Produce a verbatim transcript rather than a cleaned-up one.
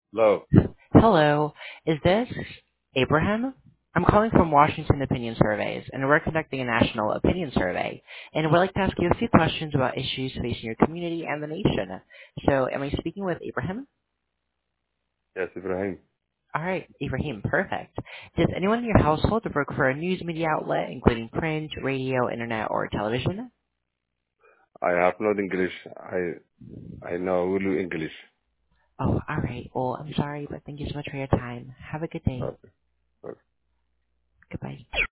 Hello. Hello, is this Abraham? I'm calling from Washington Opinion Surveys, and we're conducting a national opinion survey, and we'd like to ask you a few questions about issues facing your community and the nation. So, am I speaking with Abraham? Yes, Ibrahim. All right, Ibrahim, perfect. Does anyone in your household work for a news media outlet, including print, radio, internet, or television? I have not English. I I know Ulu English. Oh, all right. Well, I'm sorry, but thank you so much for your time. Have a good day. Okay. Goodbye.